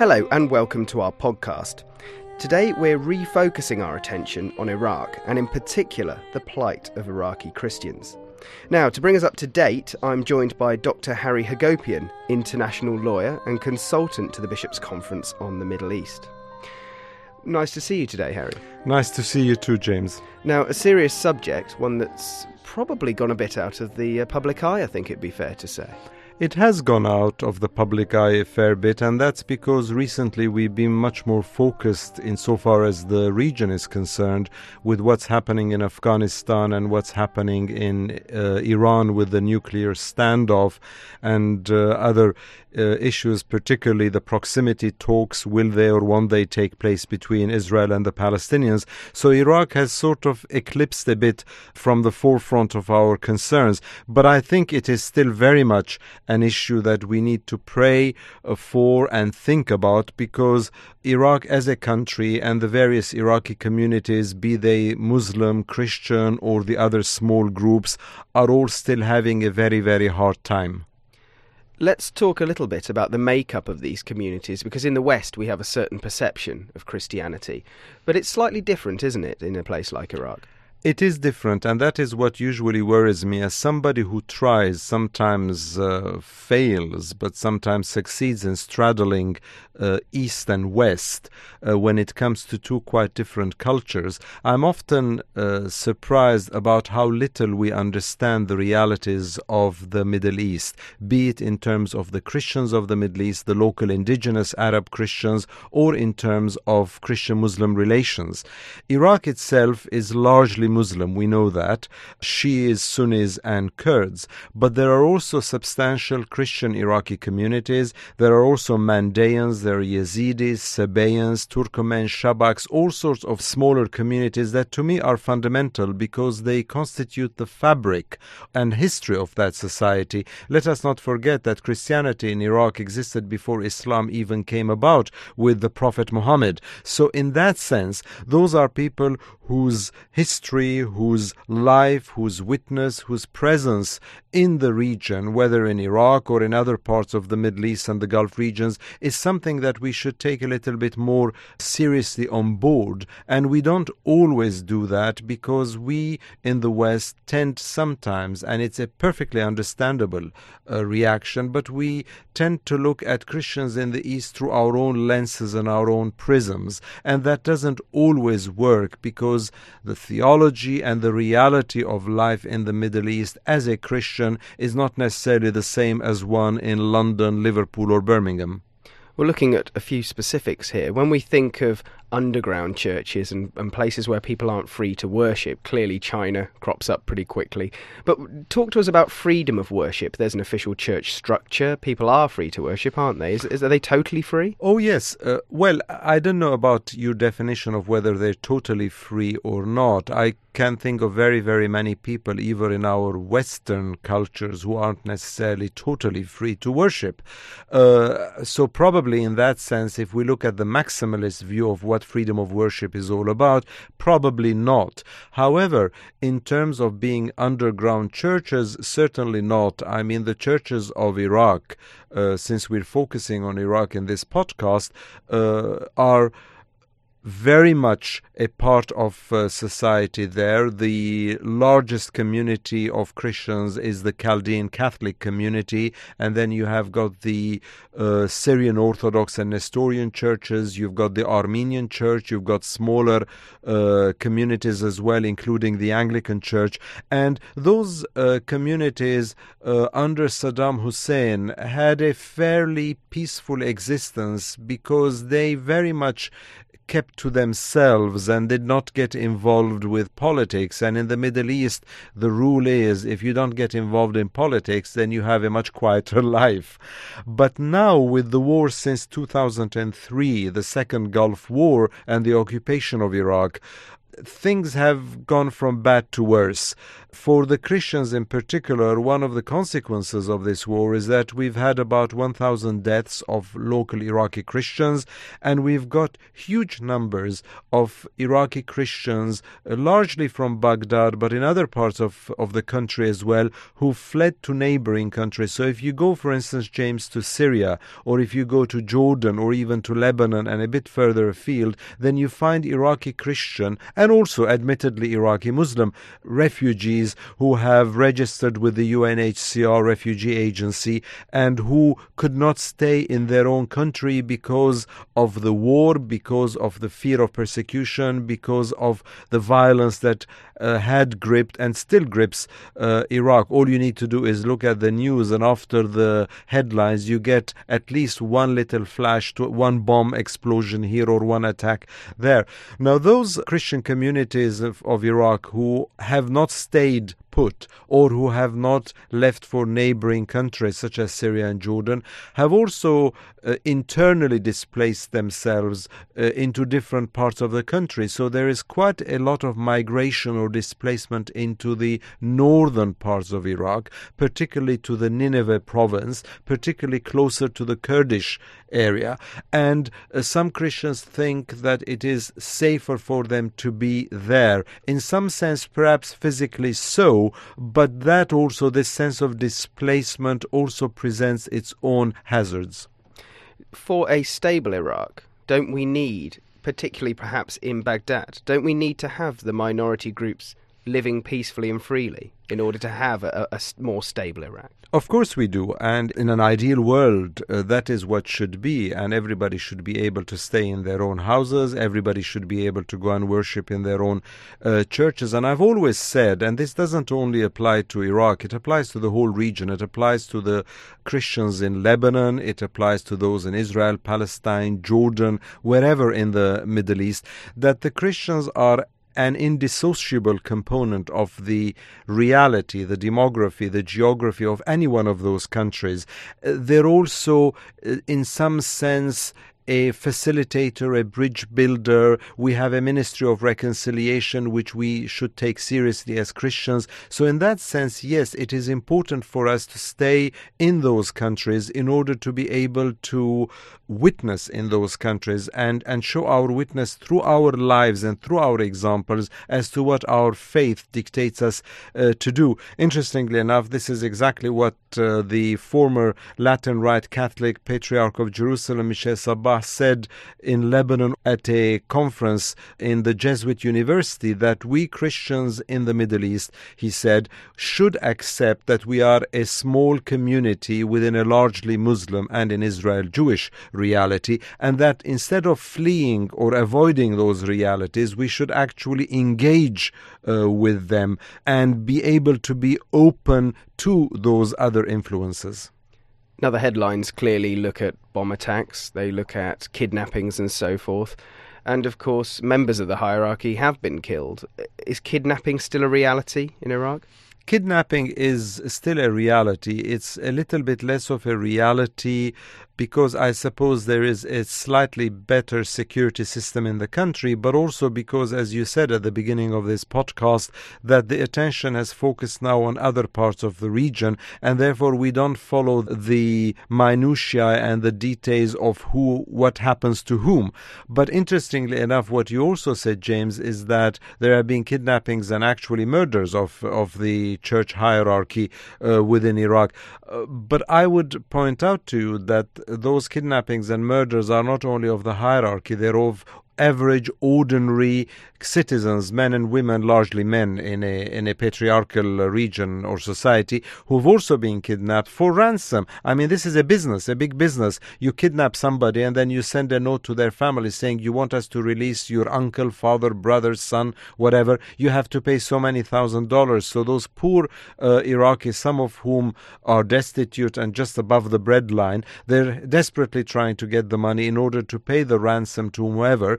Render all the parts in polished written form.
Hello and welcome to our podcast. Today we're refocusing our attention on Iraq and in particular the plight of Iraqi Christians. Now, to bring us up to date, I'm joined by Dr. Harry Hagopian, international lawyer and consultant to the Bishops' Conference on the Middle East. Nice to see you today, Harry. Nice to see you too, James. Now, a serious subject, one that's probably gone a bit out of the public eye, I think it'd be fair to say. It has gone out of the public eye a fair bit, and that's because recently we've been much more focused insofar as the region is concerned with what's happening in Afghanistan and what's happening in Iran with the nuclear standoff and other issues, particularly the proximity talks, will they or won't they take place between Israel and the Palestinians. So Iraq has sort of eclipsed a bit from the forefront of our concerns, but I think it is still very much an issue that we need to pray for and think about, because Iraq as a country and the various Iraqi communities, be they Muslim, Christian or the other small groups, are all still having a very, very hard time. Let's talk a little bit about the makeup of these communities, because in the West we have a certain perception of Christianity, but it's slightly different, isn't it, in a place like Iraq? It is different, and that is what usually worries me as somebody who tries, sometimes fails, but sometimes succeeds in straddling East and West when it comes to two quite different cultures. I'm often surprised about how little we understand the realities of the Middle East, be it in terms of the Christians of the Middle East, the local indigenous Arab Christians, or in terms of Christian-Muslim relations. Iraq itself is largely Muslim, we know that. Shias, Sunnis and Kurds. But there are also substantial Christian Iraqi communities. There are also Mandayans, there are Yazidis, Sabaeans, Turkmen, Shabaks, all sorts of smaller communities that to me are fundamental because they constitute the fabric and history of that society. Let us not forget that Christianity in Iraq existed before Islam even came about with the Prophet Muhammad. So in that sense, those are people whose history, whose life, whose witness, whose presence in the region, whether in Iraq or in other parts of the Middle East and the Gulf regions, is something that we should take a little bit more seriously on board. And we don't always do that because we in the West tend sometimes, and it's a perfectly understandable reaction, but we tend to look at Christians in the East through our own lenses and our own prisms. And that doesn't always work because the theology and the reality of life in the Middle East as a Christian is not necessarily the same as one in London, Liverpool or Birmingham. We're looking at a few specifics here. When we think of underground churches and places where people aren't free to worship, clearly China crops up pretty quickly. But talk to us about freedom of worship. There's an official church structure. People are free to worship, aren't they? Are they totally free? Oh, yes. Well, I don't know about your definition of whether they're totally free or not. I can think of very, very many people, even in our Western cultures, who aren't necessarily totally free to worship. So probably in that sense, if we look at the maximalist view of what freedom of worship is all about, probably not. However, in terms of being underground churches, certainly not. I mean, the churches of Iraq, since we're focusing on Iraq in this podcast, are very much a part of society there. The largest community of Christians is the Chaldean Catholic community, and then you have got the Syrian Orthodox and Nestorian churches, you've got the Armenian church, you've got smaller communities as well, including the Anglican church. And those communities under Saddam Hussein had a fairly peaceful existence because they very much kept to themselves and did not get involved with politics. And in the Middle East, the rule is if you don't get involved in politics, then you have a much quieter life. But now, with the war since 2003, the Second Gulf War and the occupation of Iraq, things have gone from bad to worse. For the Christians in particular, one of the consequences of this war is that we've had about 1,000 deaths of local Iraqi Christians, and we've got huge numbers of Iraqi Christians, largely from Baghdad, but in other parts of the country as well, who fled to neighboring countries. So if you go, for instance, James, to Syria, or if you go to Jordan, or even to Lebanon and a bit further afield, then you find Iraqi Christian and also admittedly Iraqi Muslim refugees who have registered with the UNHCR refugee agency and who could not stay in their own country because of the war, because of the fear of persecution, because of the violence that had gripped and still grips Iraq. All you need to do is look at the news, and after the headlines you get at least one little flash to one bomb explosion here or one attack there. Now those Christian communities of Iraq who have not stayed put or who have not left for neighboring countries such as Syria and Jordan have also internally displaced themselves into different parts of the country. So there is quite a lot of migration or displacement into the northern parts of Iraq, particularly to the Nineveh province, particularly closer to the Kurdish area. And some Christians think that it is safer for them to be there. In some sense, perhaps physically so, but that also, this sense of displacement also presents its own hazards. For a stable Iraq, don't we need, particularly perhaps in Baghdad, don't we need to have the minority groups living peacefully and freely in order to have a more stable Iraq? Of course we do, and in an ideal world that is what should be, and everybody should be able to stay in their own houses, everybody should be able to go and worship in their own churches. And I've always said, and this doesn't only apply to Iraq, it applies to the whole region, it applies to the Christians in Lebanon, it applies to those in Israel, Palestine, Jordan, wherever in the Middle East, that the Christians are an indissociable component of the reality, the demography, the geography of any one of those countries. They're also, in some sense, a facilitator, a bridge builder. We have a ministry of reconciliation which we should take seriously as Christians. So in that sense, yes, it is important for us to stay in those countries in order to be able to witness in those countries and show our witness through our lives and through our examples as to what our faith dictates us to do. Interestingly enough, this is exactly what the former Latin Rite Catholic Patriarch of Jerusalem, Michel Sabah, said in Lebanon at a conference in the Jesuit University, that we Christians in the Middle East, he said, should accept that we are a small community within a largely Muslim and in Israel Jewish reality, and that instead of fleeing or avoiding those realities, we should actually engage with them and be able to be open to those other influences. Now, the headlines clearly look at bomb attacks, they look at kidnappings and so forth. And, of course, members of the hierarchy have been killed. Is kidnapping still a reality in Iraq? Kidnapping is still a reality. It's a little bit less of a reality because I suppose there is a slightly better security system in the country, but also because, as you said at the beginning of this podcast, that the attention has focused now on other parts of the region, and therefore we don't follow the minutiae and the details of what happens to whom. But interestingly enough, what you also said, James, is that there have been kidnappings and actually murders of the church hierarchy within Iraq. But I would point out to you that those kidnappings and murders are not only of the hierarchy, they're of average, ordinary citizens, men and women, largely men in a patriarchal region or society, who've also been kidnapped for ransom. I mean, this is a business, a big business. You kidnap somebody and then you send a note to their family saying, you want us to release your uncle, father, brother, son, whatever. You have to pay so many $1,000s. So those poor Iraqis, some of whom are destitute and just above the breadline, they're desperately trying to get the money in order to pay the ransom to whomever.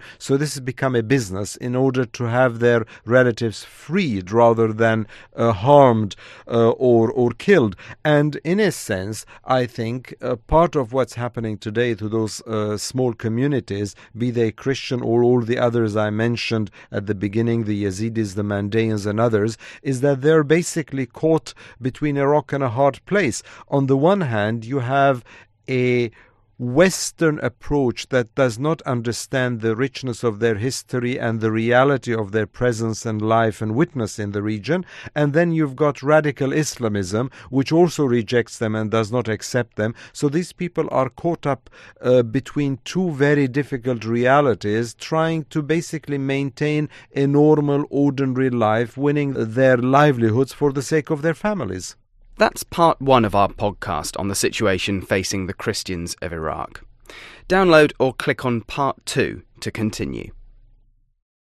So this has become a business in order to have their relatives freed rather than harmed or killed. And in a sense, I think part of what's happening today to those small communities, be they Christian or all the others I mentioned at the beginning, the Yazidis, the Mandaeans and others, is that they're basically caught between a rock and a hard place. On the one hand, you have a Western approach that does not understand the richness of their history and the reality of their presence and life and witness in the region. And then you've got radical Islamism, which also rejects them and does not accept them. So these people are caught up between two very difficult realities, trying to basically maintain a normal, ordinary life, winning their livelihoods for the sake of their families. That's part 1 of our podcast on the situation facing the Christians of Iraq. Download or click on part 2 to continue.